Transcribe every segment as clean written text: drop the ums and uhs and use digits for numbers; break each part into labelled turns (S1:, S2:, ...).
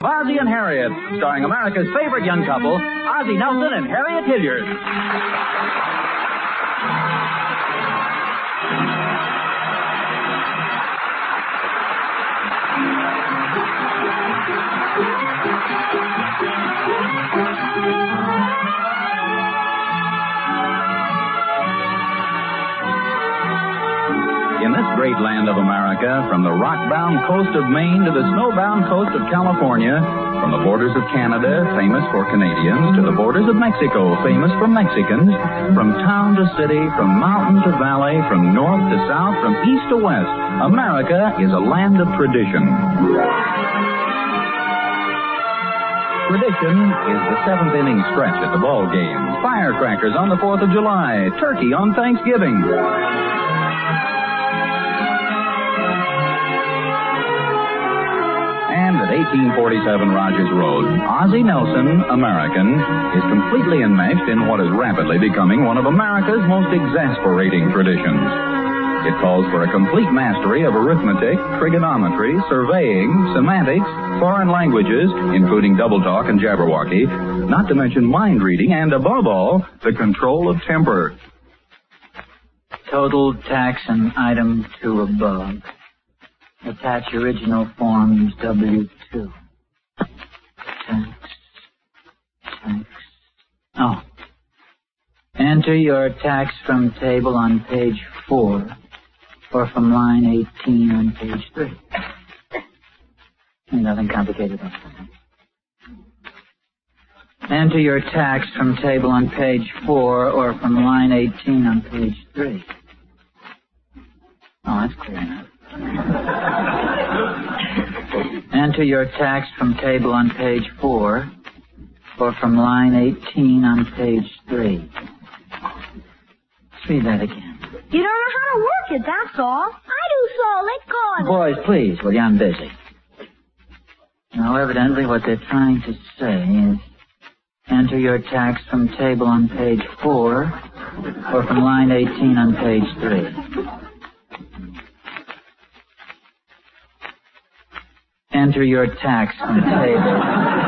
S1: Ozzie and Harriet, starring America's favorite young couple, Ozzie Nelson and Harriet Hilliard. In this great land of America, from the rock-bound coast of Maine to the snow-bound coast of California, from the borders of Canada, famous for Canadians, to the borders of Mexico, famous for Mexicans, from town to city, from mountain to valley, from north to south, from east to west, America is a land of tradition. Tradition is the seventh inning stretch at the ball games, firecrackers on the 4th of July, turkey on Thanksgiving. And at 1847 Rogers Road, Ozzie Nelson, American, is completely enmeshed in what is rapidly becoming one of America's most exasperating traditions. It calls for a complete mastery of arithmetic, trigonometry, surveying, semantics, foreign languages, including double talk and Jabberwocky, not to mention mind reading, and above all, the control of temper.
S2: Total tax and item 2 above. Attach original forms W2. Tax. Oh. Enter your tax from table on page 4 or from line 18 on page 3. Nothing complicated about that. Enter your tax from table on page 4 or from line 18 on page 3. Oh, that's clear enough. Enter your tax from table on page 4 or from line 18 on page 3. Let's read that again.
S3: You don't know how to work it, that's all. I do, so let go of it.
S2: Boys, please, will you? I'm busy. Now, evidently what they're trying to say is enter your tax from table on page 4 or from line 18 on page 3. Enter your tax from table.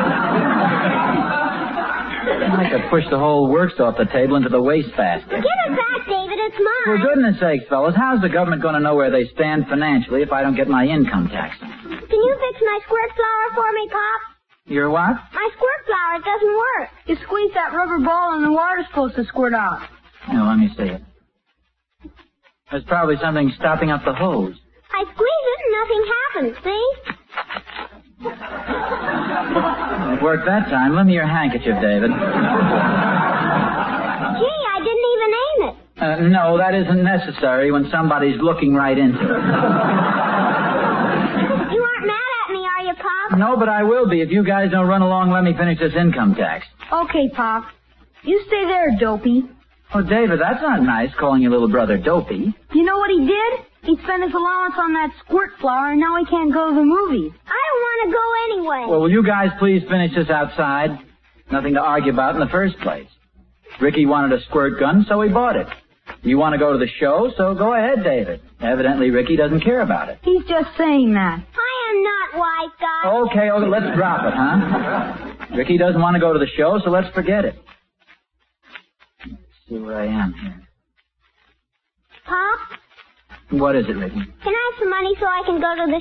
S2: I could push the whole works off the table into the wastebasket.
S3: Give it back, David. It's mine.
S2: For goodness sakes, fellas, how's the government going to know where they stand financially if I don't get my income tax?
S3: Can you fix my squirt flower for me, Pop?
S2: Your what?
S3: My squirt flower. It doesn't work. You squeeze that rubber ball and the water's supposed to squirt out.
S2: No, let me see it. There's probably something stopping up the hose.
S3: I squeeze it and nothing happens, see?
S2: It worked that time. Lend me your handkerchief, David.
S3: Gee, I didn't even aim it.
S2: No, that isn't necessary when somebody's looking right into it.
S3: You aren't mad at me, are you, Pop?
S2: No, but I will be if you guys don't run along and let me finish this income tax.
S3: Okay, Pop. You stay there, Dopey.
S2: Oh, David, that's not nice, calling your little brother Dopey.
S3: You know what he did? He spent his allowance on that squirt flower, and now he can't go to the movies. I don't want to go anyway.
S2: Well, will you guys please finish this outside? Nothing to argue about in the first place. Ricky wanted a squirt gun, so he bought it. You want to go to the show, so go ahead, David. Evidently, Ricky doesn't care about it.
S3: He's just saying that. I am not wise, guys.
S2: Okay, let's drop it, huh? Ricky doesn't want to go to the show, so let's forget it. Let's see where I am here.
S3: Pop?
S2: What is it, Ricky?
S3: Can I have some money so I can go to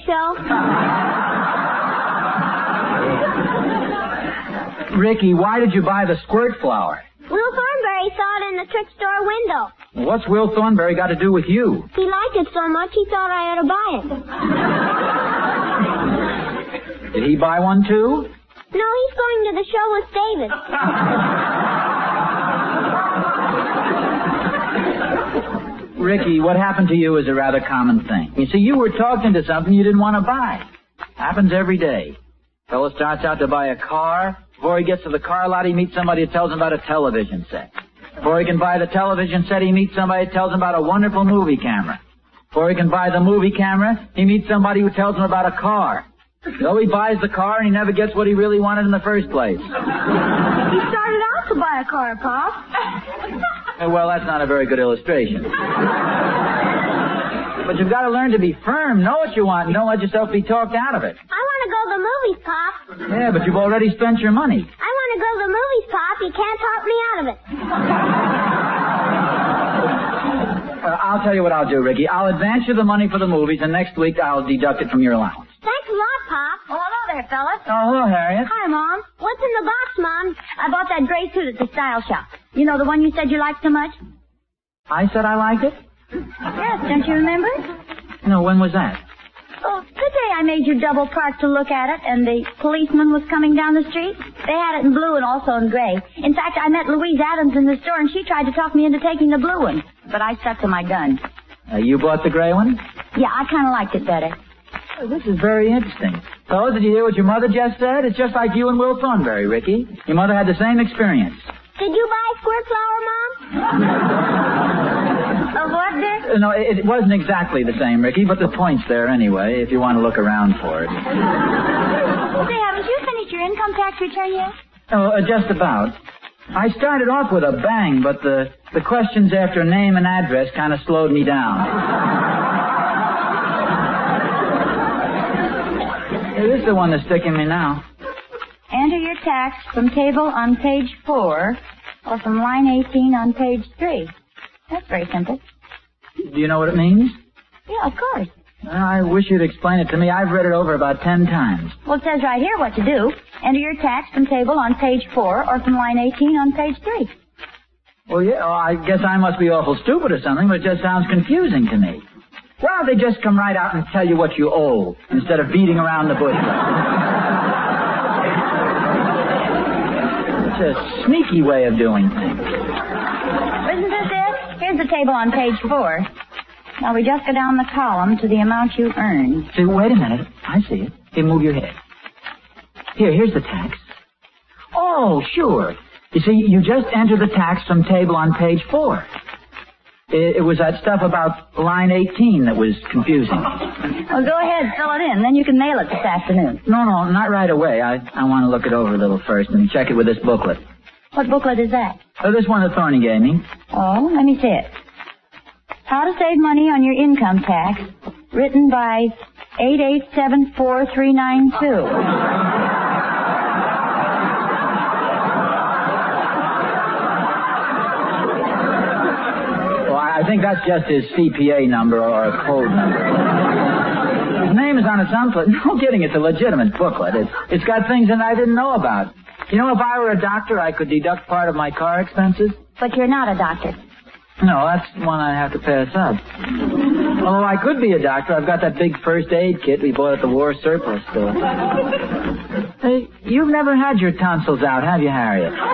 S3: the show?
S2: Ricky, why did you buy the squirt flower?
S3: Will Thornberry saw it in the trick store window.
S2: What's Will Thornberry got to do with you?
S3: He liked it so much he thought I ought to buy it.
S2: Did he buy one, too?
S3: No, he's going to the show with David.
S2: Ricky, what happened to you is a rather common thing. You see, you were talked into something you didn't want to buy. Happens every day. Fellow starts out to buy a car. Before he gets to the car lot, he meets somebody who tells him about a television set. Before he can buy the television set, he meets somebody who tells him about a wonderful movie camera. Before he can buy the movie camera, he meets somebody who tells him about a car. So he buys the car and he never gets what he really wanted in the first place.
S3: He started out to buy a car, Pop.
S2: Well, that's not a very good illustration. But you've got to learn to be firm, know what you want, and don't let yourself be talked out of it.
S3: I want to go to the movies, Pop.
S2: Yeah, but you've already spent your money.
S3: I want to go to the movies, Pop. You can't talk me out of it.
S2: I'll tell you what I'll do, Ricky. I'll advance you the money for the movies, and next week I'll deduct it from your allowance.
S3: Thanks a lot, Pop.
S4: Oh, hello there, fellas.
S2: Oh, hello, Harriet.
S3: Hi, Mom. What's in the box, Mom? I bought that gray suit at the style shop. You know, the one you said you liked so much?
S2: I said I liked it?
S3: Yes, don't you remember?
S2: No, when was that?
S3: Oh, the day I made you double park to look at it, and the policeman was coming down the street. They had it in blue and also in gray. In fact, I met Louise Adams in the store, and she tried to talk me into taking the blue one. But I stuck to my gun.
S2: You bought the gray one?
S3: Yeah, I kind of liked it better.
S2: Oh, this is very interesting. Fellas, did you hear what your mother just said? It's just like you and Will Thornberry, Ricky. Your mother had the same experience.
S3: Did you buy squirt flower, Mom? Of what, Dick?
S2: No, it wasn't exactly the same, Ricky, but the point's there anyway, if you want to look around for it.
S3: Say, haven't you finished your income tax return yet?
S2: Oh, just about. I started off with a bang, but the questions after name and address kind of slowed me down. This is the one that's sticking me now.
S4: Enter your tax from table on page 4 or from line 18 on page 3. That's very simple.
S2: Do you know what it means?
S4: Yeah, of course.
S2: I wish you'd explain it to me. I've read it over about 10 times.
S4: Well, it says right here what to do. Enter your tax from table on page 4 or from line 18 on page 3.
S2: Well, yeah, I guess I must be awful stupid or something, but it just sounds confusing to me. Why don't they just come right out and tell you what you owe instead of beating around the bush? It's a sneaky way of doing things.
S4: Isn't this it? Here's the table on page 4. Now we just go down the column to the amount you earned.
S2: See, wait a minute. I see it. Here, move your head. Here's the tax. Oh, sure. You see, you just enter the tax from table on page 4. It was that stuff about line 18 that was confusing.
S4: Well, go ahead, fill it in. Then you can mail it this afternoon.
S2: No, not right away. I want to look it over a little first and check it with this booklet.
S4: What booklet is that?
S2: This one that Thorny gave me.
S4: Oh, let me see it. How to Save Money on Your Income Tax, written by 8874392.
S2: I think that's just his CPA number or a code number. His name is on it someplace. No kidding, it's a legitimate booklet. It's got things in it I didn't know about. You know, if I were a doctor, I could deduct part of my car expenses.
S4: But you're not a doctor.
S2: No, that's one I have to pass up. Although I could be a doctor. I've got that big first aid kit we bought at the war surplus store. Hey, you've never had your tonsils out, have you, Harriet?
S4: No,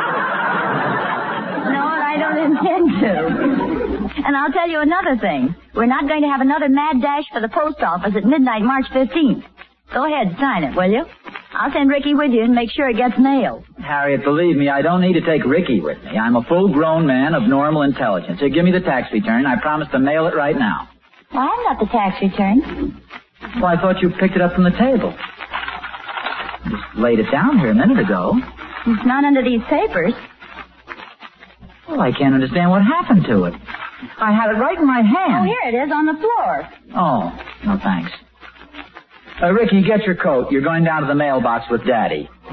S4: and I don't intend to. And I'll tell you another thing. We're not going to have another mad dash for the post office at midnight, March 15th. Go ahead, sign it, will you? I'll send Ricky with you and make sure it gets mailed.
S2: Harriet, believe me, I don't need to take Ricky with me. I'm a full-grown man of normal intelligence. Here, give me the tax return. I promise to mail it right now.
S4: Well, I haven't got the tax return.
S2: Well, I thought you picked it up from the table. Just laid it down here a minute ago.
S4: It's not under these papers.
S2: Well, I can't understand what happened to it. I had it right in my hand.
S4: Oh, here it is on the floor.
S2: Oh, no thanks. Ricky, get your coat. You're going down to the mailbox with Daddy.
S3: How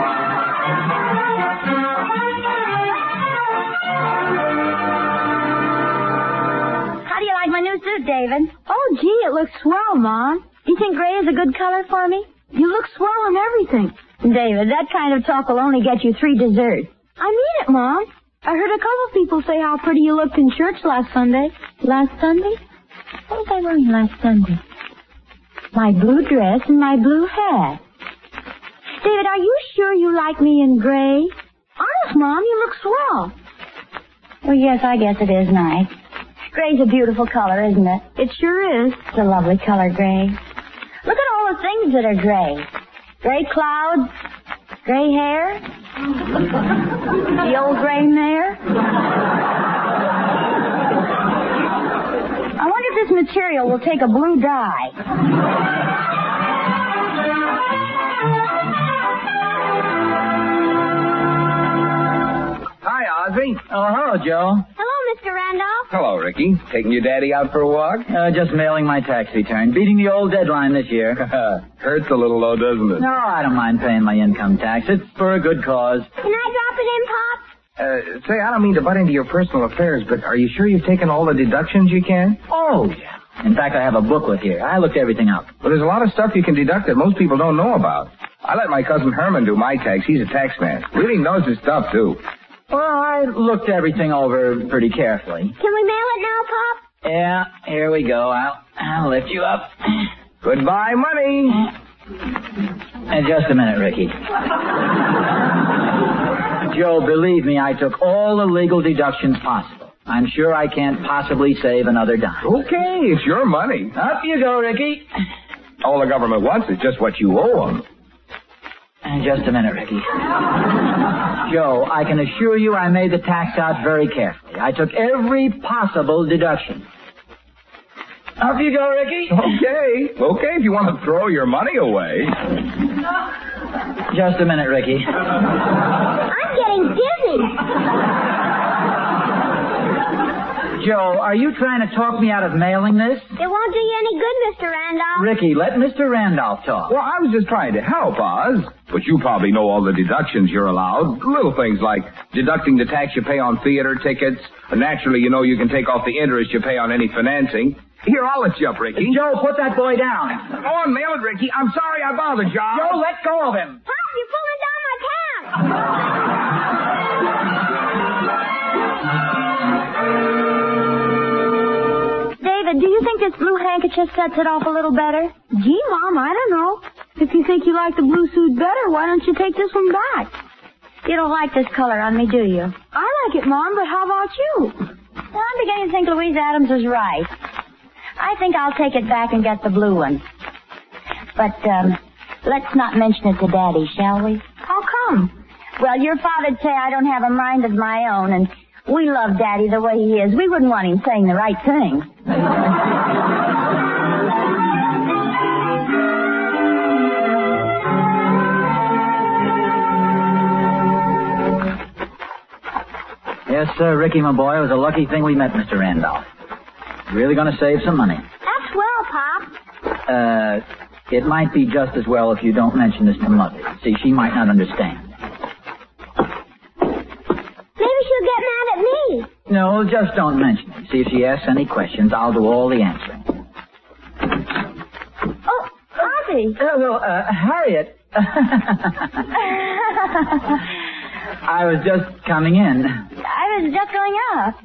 S3: do you like my new suit, David?
S5: Oh, gee, it looks swell, Mom.
S3: Do you think gray is a good color for me?
S5: You look swell and everything.
S3: David, that kind of talk will only get you 3 desserts.
S5: I mean it, Mom. I heard a couple people say how pretty you looked in church last Sunday.
S3: Last Sunday? What was I wearing last Sunday? My blue dress and my blue hat. David, are you sure you like me in gray?
S5: Honest, Mom, you look swell.
S3: Well, yes, I guess it is nice. Gray's a beautiful color, isn't it?
S5: It sure is.
S3: It's a lovely color, gray. Look at all the things that are gray. Gray clouds, gray hair, the old gray mare. I wonder if this material will take a blue dye.
S2: Hi, Ozzie. Oh, hello, Joe.
S3: Hello, Mr. Randolph.
S6: Hello, Ricky. Taking your daddy out for a walk?
S2: Just mailing my tax return. Beating the old deadline this year.
S6: Hurts a little, though, doesn't it?
S2: No, I don't mind paying my income tax. It's for a good cause.
S3: Can I drop it in, Pop?
S6: Say, I don't mean to butt into your personal affairs, but are you sure you've taken all the deductions you can?
S2: Oh, yeah. In fact, I have a booklet here. I looked everything up.
S6: Well, there's a lot of stuff you can deduct that most people don't know about. I let my cousin Herman do my tax. He's a tax man. Really knows his stuff, too.
S2: Well, I looked everything over pretty carefully.
S3: Can we mail it now, Pop?
S2: Yeah, here we go. I'll lift you up.
S6: Goodbye, money.
S2: Just a minute, Ricky. Joe, believe me, I took all the legal deductions possible. I'm sure I can't possibly save another dime.
S6: Okay, it's your money.
S2: Up you go, Ricky.
S6: All the government wants is just what you owe them.
S2: Just a minute, Ricky. Joe, I can assure you I made the tax out very carefully. I took every possible deduction. Up you go, Ricky.
S6: Okay, if you want to throw your money away.
S2: Just a minute, Ricky.
S3: I'm getting dizzy.
S2: Joe, are you trying to talk me out of mailing this?
S3: It won't do you any good, Mr. Randolph.
S2: Ricky, let Mr. Randolph talk.
S6: Well, I was just trying to help, Oz. But you probably know all the deductions you're allowed. Little things like deducting the tax you pay on theater tickets. Naturally, you know you can take off the interest you pay on any financing. Here, I'll let you up, Ricky.
S2: Joe, put that boy down.
S6: Go on, mail it, Ricky. I'm sorry I bothered you.
S2: Joe, let go of him.
S3: Pop, you're pulling down my pants.
S4: David, do you think this blue handkerchief sets it off a little better?
S5: Gee, Mom, I don't know. If you think you like the blue suit better, why don't you take this one back?
S4: You don't like this color on me, do you?
S5: I like it, Mom, but how about you?
S4: Well, I'm beginning to think Louise Adams is right. I think I'll take it back and get the blue one. But, let's not mention it to Daddy, shall we?
S5: How come?
S4: Well, your father'd say I don't have a mind of my own, and we love Daddy the way he is. We wouldn't want him saying the right thing.
S2: Yes, sir, Ricky, my boy. It was a lucky thing we met Mr. Randolph. Really going to save some money.
S3: That's well, Pop.
S2: It might be just as well if you don't mention this to Mother. See, she might not understand.
S3: Maybe she'll get mad at me.
S2: No, just don't mention it. See, if she asks any questions, I'll do all the answering.
S3: Oh, Ozzy.
S2: Harriet. I was just coming in.
S4: I was just going up.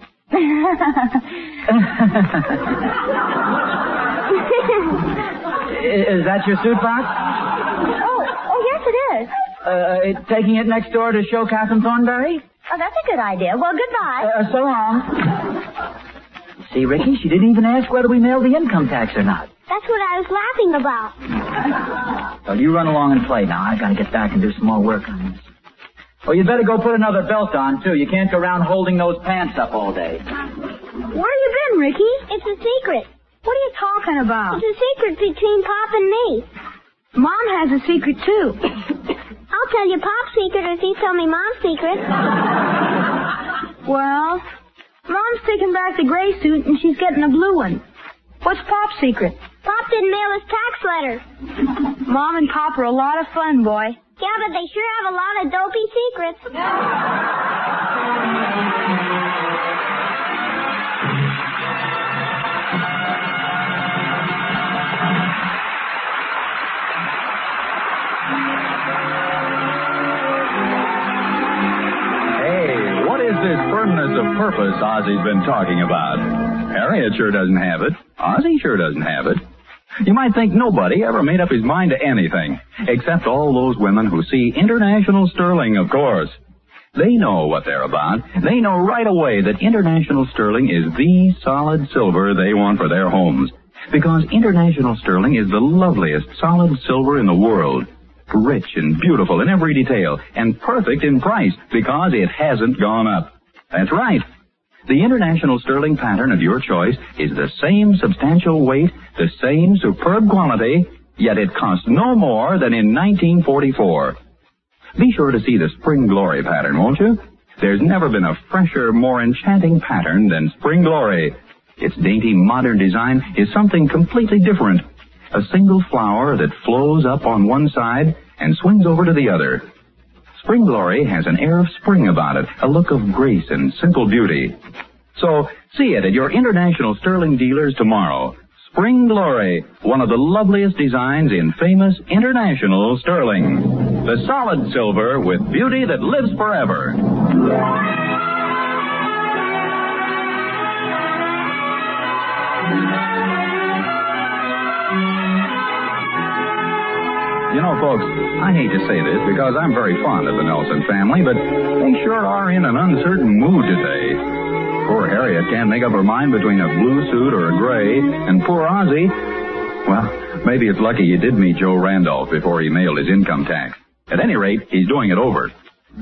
S2: Is that your suit box?
S4: Oh, yes, it is.
S2: Taking it next door to show Catherine Thornberry?
S4: Oh, that's a good idea. Well, goodbye.
S2: So long. See, Ricky, she didn't even ask whether we mailed the income tax or not.
S3: That's what I was laughing about.
S2: Well, you run along and play now. I gotta get back and do some more work on this. Well, you'd better go put another belt on, too. You can't go around holding those pants up all day.
S5: Where you been, Ricky?
S3: It's a secret.
S5: What are you talking about?
S3: It's a secret between Pop and me.
S5: Mom has a secret, too.
S3: I'll tell you Pop's secret if you tell me Mom's secret.
S5: Well, Mom's taking back the gray suit and she's getting a blue one. What's Pop's secret?
S3: Pop didn't mail his tax letter.
S5: Mom and Pop are a lot of fun, boy.
S3: Yeah, but they sure have a lot of dopey secrets.
S1: Hey, what is this firmness of purpose Ozzy's been talking about? Harriet sure doesn't have it. Ozzy sure doesn't have it. You might think nobody ever made up his mind to anything, except all those women who see International Sterling, of course. They know what they're about. They know right away that International Sterling is the solid silver they want for their homes. Because International Sterling is the loveliest solid silver in the world. Rich and beautiful in every detail, and perfect in price, because it hasn't gone up. That's right. The International Sterling pattern of your choice is the same substantial weight, the same superb quality, yet it costs no more than in 1944. Be sure to see the Spring Glory pattern, won't you? There's never been a fresher, more enchanting pattern than Spring Glory. Its dainty, modern design is something completely different. A single flower that flows up on one side and swings over to the other. Spring Glory has an air of spring about it, a look of grace and simple beauty. So, see it at your International Sterling dealers tomorrow. Spring Glory, one of the loveliest designs in famous International Sterling. The solid silver with beauty that lives forever. You know, folks, I hate to say this because I'm very fond of the Nelson family, but they sure are in an uncertain mood today. Poor Harriet can't make up her mind between a blue suit or a gray, and poor Ozzie, well, maybe it's lucky you did meet Joe Randolph before he mailed his income tax. At any rate, he's doing it over.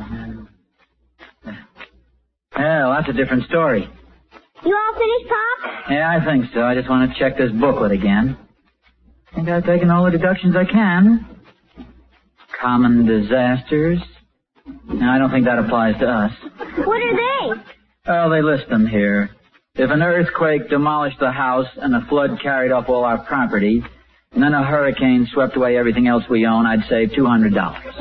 S2: Well, that's a different story.
S5: You all finished, Pop?
S2: Yeah, I think so. I just want to check this booklet again. I think I've taken all the deductions I can. Common disasters. No, I don't think that applies to us.
S5: What are they?
S2: Well, they list them here. If an earthquake demolished the house and a flood carried off all our property, and then a hurricane swept away everything else we own, I'd save $200.
S5: That's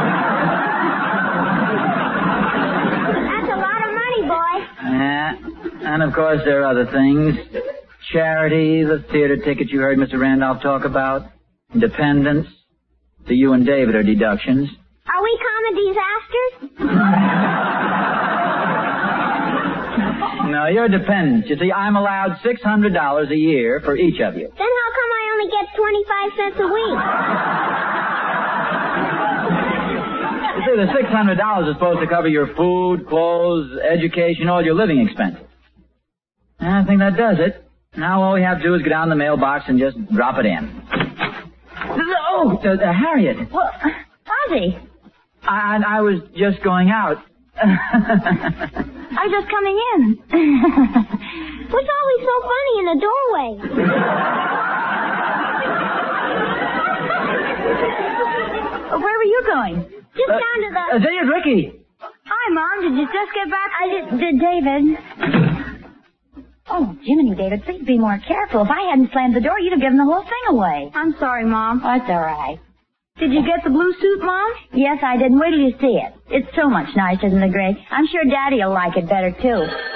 S5: a lot of money, boy.
S2: And of course there are other things. Charity, the theater tickets you heard Mr. Randolph talk about, dependents. The you and David are deductions.
S5: Are we common disasters?
S2: No, you're dependents. You see, I'm allowed $600 a year for each of you.
S5: Then how come I only get 25 cents a week?
S2: You see, the $600 is supposed to cover your food, clothes, education, all your living expenses. I think that does it. Now all we have to do is go down the mailbox and just drop it in. Oh, Harriet.
S3: Well, Ozzie.
S2: I was just going out.
S3: I was just coming in.
S5: What's always so funny in the doorway?
S3: Where were you going?
S5: Just down to the...
S2: There's Ricky.
S3: Hi, Mom. Did you just get back?
S5: I did, David.
S3: Oh, Jiminy, David, please be more careful. If I hadn't slammed the door, you'd have given the whole thing away.
S5: I'm sorry, Mom.
S3: That's all right.
S5: Did you get the blue suit, Mom?
S3: Yes, I did. Wait till you see it. It's so much nicer than the gray. I'm sure Daddy will like it better, too.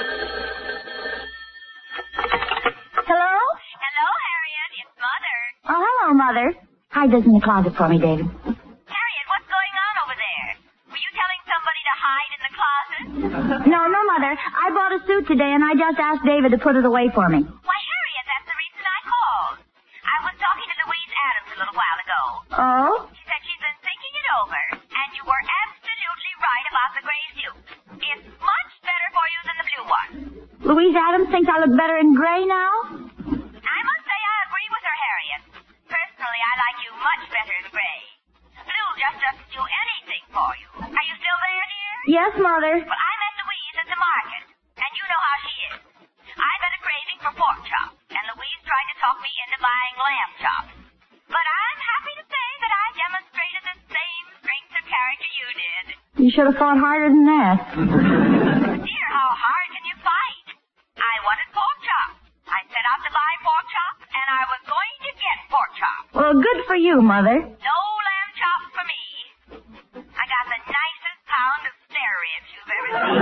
S3: Hello?
S4: Hello, Harriet. It's Mother.
S3: Oh, hello, Mother. Hide this in the closet for me, David.
S4: Harriet, what's going on over there? Were you telling somebody to hide in the closet?
S3: No, Mother. I bought a suit today, and I just asked David to put it away for me.
S4: Why, Harriet, that's the reason I called. I was talking to Louise Adams a little while ago.
S3: Oh?
S4: She said she's been thinking it over, and you were absolutely right about the gray suit. It's much better for you than the blue one.
S3: Louise Adams thinks I look better in gray now?
S4: I must say I agree with her, Harriet. Personally, I like you much better in gray. Blue just doesn't do anything for you. Are you still there, dear?
S3: Yes, Mother.
S4: Well, I met Louise at the market, and you know how she is. I've got a craving for pork chops, and Louise tried to talk me into buying lamb chops. But I'm happy to say that I demonstrated the same strength of character you did.
S3: You should have fought harder than that.
S4: Dear, how hard can you fight? I wanted pork chops. I set out to buy pork chops, and I was going to get pork chops.
S3: Well, good for you, Mother.
S4: No lamb chops for me. I got the nicest pound of spare ribs you've ever seen.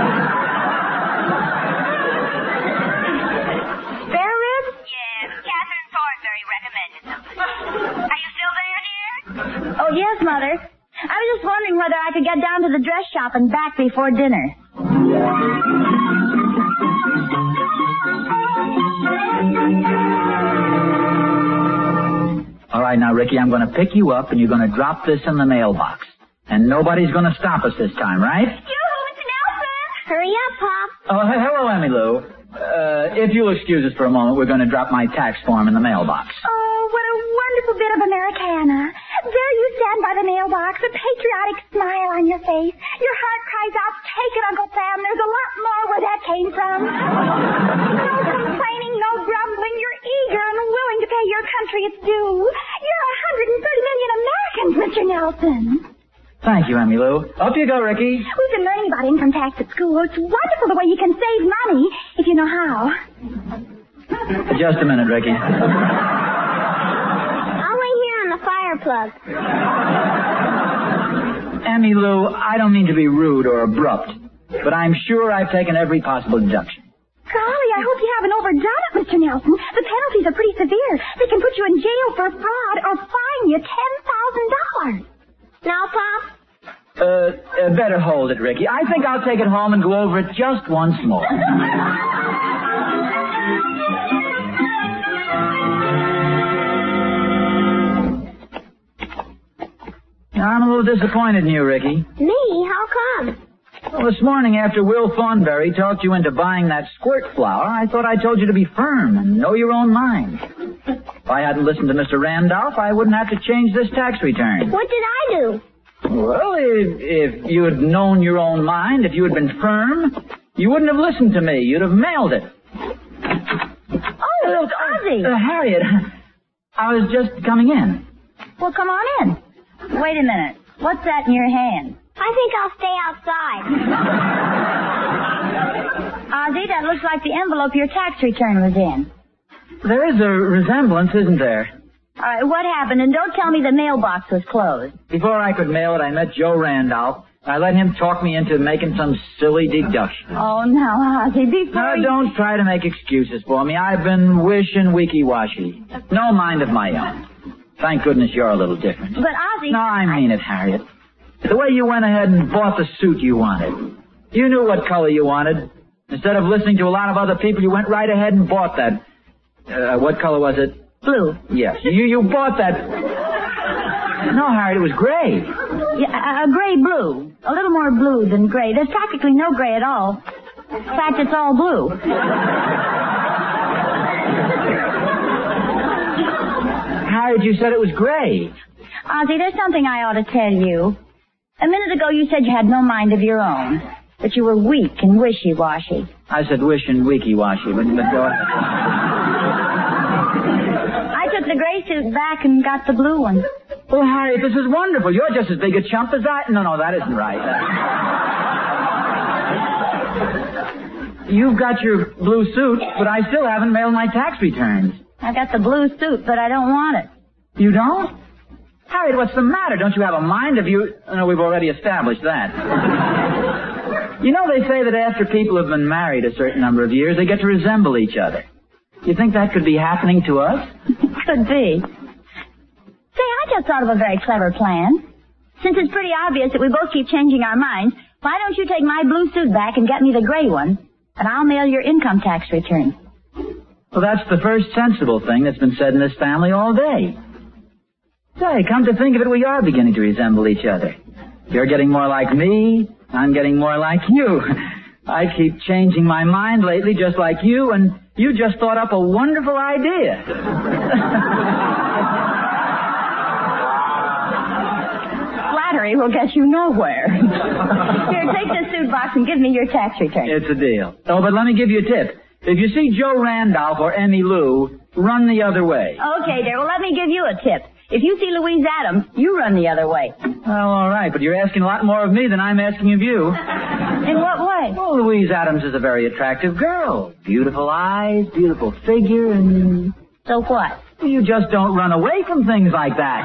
S3: Spare ribs?
S4: Yes, Catherine Thornberry recommended them. Are you still there, dear?
S3: Oh, yes, Mother. I was just wondering whether I could get down to the dress shop and back before dinner.
S2: All right, now, Ricky, I'm going to pick you up, and you're going to drop this in the mailbox. And nobody's going to stop us this time, right?
S5: Yoo-hoo, Mr. Nelson! Hurry up, Pop.
S2: Oh, hello, Emmylou. If you'll excuse us for a moment, we're going to drop my tax form in the mailbox.
S3: Oh, what a wonderful bit of Americana. There you stand by the mailbox, a patriotic smile on your face. Your heart cries out, take it, Uncle Sam. There's a lot more where that came from. No complaining, no grumbling. You're eager and willing to pay your country its due. You're 130 million Americans, Mr. Nelson.
S2: Thank you, Emmy Lou. Up you go, Ricky.
S3: We've been learning about income tax at school. It's wonderful the way you can save money if you know how.
S2: Just a minute, Ricky.
S5: I'll wait here on the fire plug.
S2: Emmy Lou, I don't mean to be rude or abrupt, but I'm sure I've taken every possible deduction.
S3: Golly, I hope you haven't overdone it, Mr. Nelson. The penalties are pretty severe. They can put you in jail for fraud or fine you $10,000.
S5: Now, Pop?
S2: Better hold it, Ricky. I think I'll take it home and go over it just once more. I'm a little disappointed in you, Ricky.
S5: Me? How come?
S2: Well, this morning after Will Thornberry talked you into buying that squirt flower, I thought I told you to be firm and know your own mind. If I hadn't listened to Mr. Randolph, I wouldn't have to change this tax return.
S5: What did I do?
S2: Well, if you had known your own mind, if you had been firm, you wouldn't have listened to me. You'd have mailed it.
S3: Oh, it's Ozzy.
S2: Harriet, I was just coming in.
S3: Well, come on in. Wait a minute. What's that in your hand?
S5: I think I'll stay outside.
S3: Ozzy, that looks like the envelope your tax return was in.
S2: There is a resemblance, isn't there?
S3: All right, what happened? And don't tell me the mailbox was closed.
S2: Before I could mail it, I met Joe Randolph. I let him talk me into making some silly deduction.
S3: Oh, now, Ozzy, before
S2: Don't try to make excuses for me. I've been wishing weaky-washy. No mind of my own. Thank goodness you're a little different.
S3: But, Ozzy...
S2: No, I mean it, Harriet. The way you went ahead and bought the suit you wanted. You knew what color you wanted. Instead of listening to a lot of other people, you went right ahead and bought that. What color was it?
S3: Blue.
S2: Yes, you bought that. No, Harriet, it was gray.
S3: Yeah, a gray-blue. A little more blue than gray. There's practically no gray at all. In fact, it's all blue.
S2: Harriet, you said it was gray.
S3: Ozzy, there's something I ought to tell you. A minute ago you said you had no mind of your own. That you were weak and wishy-washy.
S2: I said wish and weaky-washy, but go ahead.
S3: I took the gray suit back and got the blue one.
S2: Well, Harriet, this is wonderful. You're just as big a chump as I... No, that isn't right. You've got your blue suit, but I still haven't mailed my tax returns.
S3: I got the blue suit, but I don't want it.
S2: You don't? Harriet, what's the matter? Don't you have a mind of you... No, we've already established that. You know, they say that after people have been married a certain number of years, they get to resemble each other. You think that could be happening to us?
S3: Could be. Say, I just thought of a very clever plan. Since it's pretty obvious that we both keep changing our minds, why don't you take my blue suit back and get me the gray one, and I'll mail your income tax return.
S2: Well, that's the first sensible thing that's been said in this family all day. Say, come to think of it, we are beginning to resemble each other. You're getting more like me, I'm getting more like you. I keep changing my mind lately just like you, and you just thought up a wonderful idea.
S3: Flattery will get you nowhere. Here, take this suit box and give me your tax return.
S2: It's a deal. Oh, but let me give you a tip. If you see Joe Randolph or Emmy Lou, run the other way.
S3: Okay, dear. Well, let me give you a tip. If you see Louise Adams, you run the other way.
S2: Well, all right, but you're asking a lot more of me than I'm asking of you.
S3: In what way?
S2: Well, Louise Adams is a very attractive girl. Beautiful eyes, beautiful figure, and...
S3: So what?
S2: You just don't run away from things like that.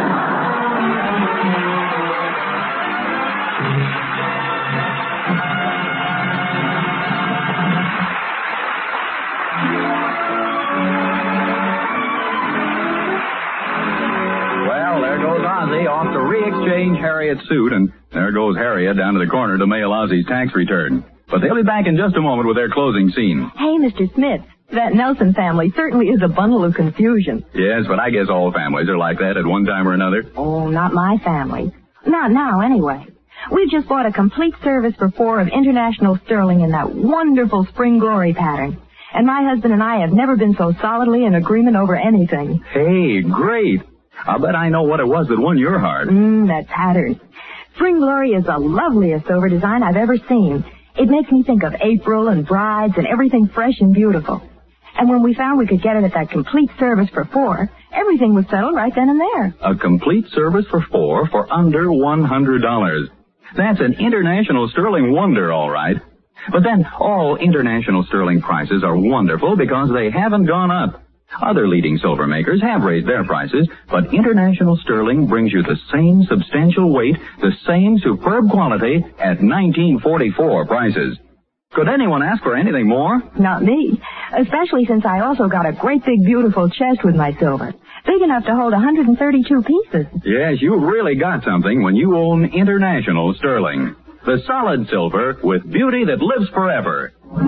S1: Ozzy off to re-exchange Harriet's suit, and there goes Harriet down to the corner to mail Ozzy's tax return. But they'll be back in just a moment with their closing scene.
S7: Hey, Mr. Smith, that Nelson family certainly is a bundle of confusion.
S1: Yes, but I guess all families are like that at one time or another.
S7: Oh, not my family. Not now, anyway. We've just bought a complete service for 4 of International Sterling in that wonderful Spring Glory pattern. And my husband and I have never been so solidly in agreement over anything.
S1: Hey, great. I'll bet I know what it was that won your heart.
S7: That pattern. Spring Glory is the loveliest over design I've ever seen. It makes me think of April and brides and everything fresh and beautiful. And when we found we could get it at that complete service for 4, Everything was settled right then and there.
S1: A complete service for 4 for under $100. That's an international sterling wonder, all right. But then, all international sterling prices are wonderful because they haven't gone up. Other leading silver makers have raised their prices, but international sterling brings you the same substantial weight, the same superb quality at 1944 prices. Could anyone ask for anything more?
S7: Not me. Especially since I also got a great big beautiful chest with my silver. Big enough to hold 132 pieces.
S1: Yes, you really got something when you own international sterling. The solid silver with beauty that lives forever.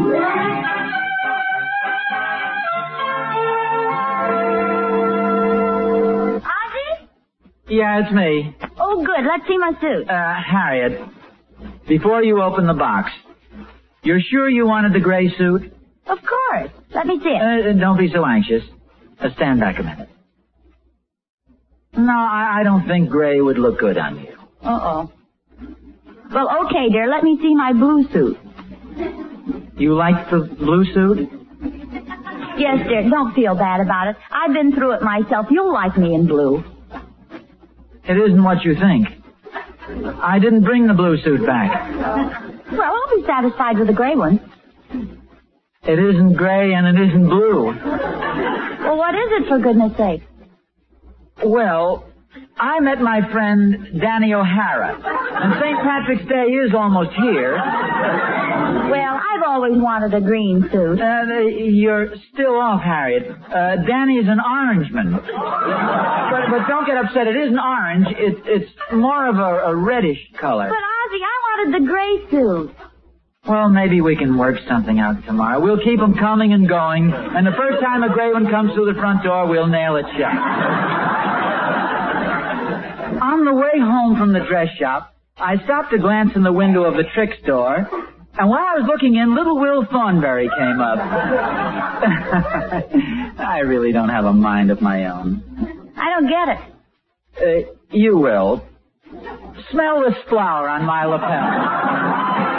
S3: Ozzy?
S2: Yeah, it's me.
S3: Oh, good. Let's see my suit.
S2: Harriet, before you open the box, you're sure you wanted the gray suit?
S3: Of course. Let me see it.
S2: Don't be so anxious. Stand back a minute. No, I don't think gray would look good on you.
S3: Uh-oh. Well, okay, dear. Let me see my blue suit.
S2: You like the blue suit?
S3: Yes, dear. Don't feel bad about it. I've been through it myself. You'll like me in blue.
S2: It isn't what you think. I didn't bring the blue suit back.
S3: Well, I'll be satisfied with the gray one.
S2: It isn't gray and it isn't blue.
S3: Well, what is it, for goodness sake?
S2: Well, I met my friend Danny O'Hara, and St. Patrick's Day is almost here.
S3: Well, I've always wanted a green suit.
S2: You're still off, Harriet. Danny's an orangeman. But don't get upset. It isn't orange. It's more of a reddish color.
S3: But, Ozzy, I wanted the gray suit.
S2: Well, maybe we can work something out tomorrow. We'll keep them coming and going, and the first time a gray one comes through the front door, we'll nail it shut. On the way home from the dress shop, I stopped to glance in the window of the trick store, and while I was looking in, little Will Thornberry came up. I really don't have a mind of my own.
S3: I don't get it.
S2: You will. Smell this flower on my lapel.